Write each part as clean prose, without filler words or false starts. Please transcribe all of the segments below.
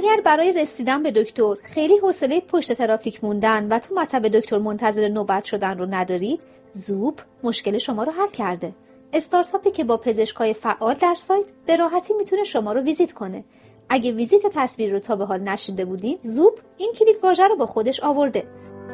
اگر برای رسیدن به دکتر خیلی حوصله پشت ترافیک موندن و تو مطب دکتر منتظر نوبت شدن رو ندارید، زوپ مشکل شما رو حل کرده. استارتاپی که با پزشکای فعال در سایت به راحتی میتونه شما رو ویزیت کنه. اگه ویزیت تصویری رو تا به حال نشیده بودین، زوپ این کلید واژه رو با خودش آورده.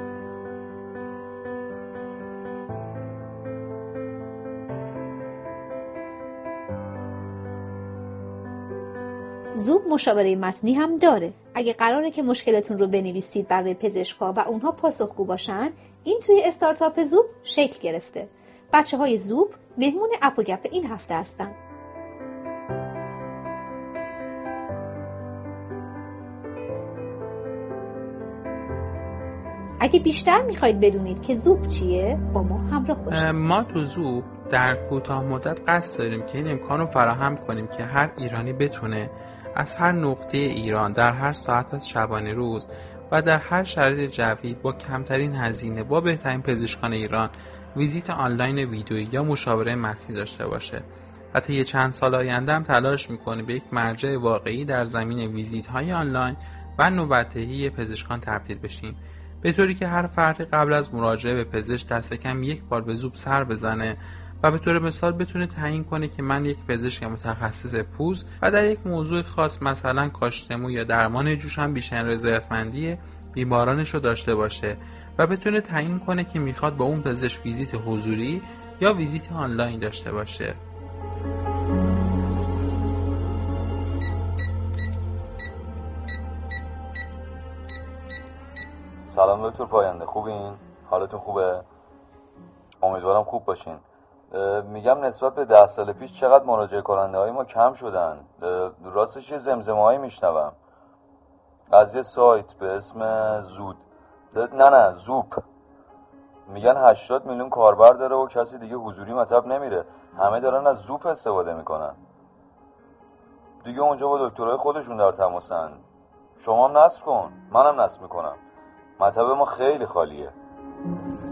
زوپ مشاوره متنی هم داره. اگه قراره که مشکلتون رو بنویسید برای پزشکا و اونها پاسخگو باشن، این توی استارتاپ زوپ شکل گرفته. بچه‌های زوپ مهمون اپ و گپ این هفته هستن. اگه بیشتر میخواید بدونید که زوپ چیه، با ما همراه باشید. ما تو زوپ در کوتاه مدت قصد داریم که این امکان رو فراهم کنیم که هر ایرانی بتونه از هر نقطه ایران در هر ساعت از شبانه روز و در هر شرایط جوی با کمترین هزینه با بهترین پزشکان ایران ویزیت آنلاین ویدیویی یا مشاوره متنی داشته باشه. و طی چند سال آینده هم تلاش می‌کنیم به یک مرجع واقعی در زمینه ویزیت‌های آنلاین و نوبت‌دهی پزشکان تبدیل بشیم، به طوری که هر فردی قبل از مراجعه به پزشک دست کم یک بار به زوپ سر بزنه و به طور مثال بتونه تعیین کنه که من یک پزشک متخصص پوست و در یک موضوع خاص مثلا کاشت مو یا درمان جوش هم بیشتر رضایتمندی بیمارانش رو داشته باشه و بتونه تعیین کنه که میخواد با اون پزشک ویزیت حضوری یا ویزیت آنلاین داشته باشه. سلام دکتر پاینده، خوبین؟ حالتون خوبه؟ امیدوارم خوب باشین. میگم نسبت به 10 سال پیش چقدر مراجعه کننده های ما کم شدن. راستش یه زمزمه هایی میشنوم از یه سایت به اسم زوپ. میگن 80 میلیون کاربر داره و کسی دیگه حضوری مطب نمیره، همه دارن از زوپ استفاده میکنن. دیگه اونجا با دکترهای خودشون در تماسن. شما هم نصب کن، منم نصب میکنم. مطب ما خیلی خالیه.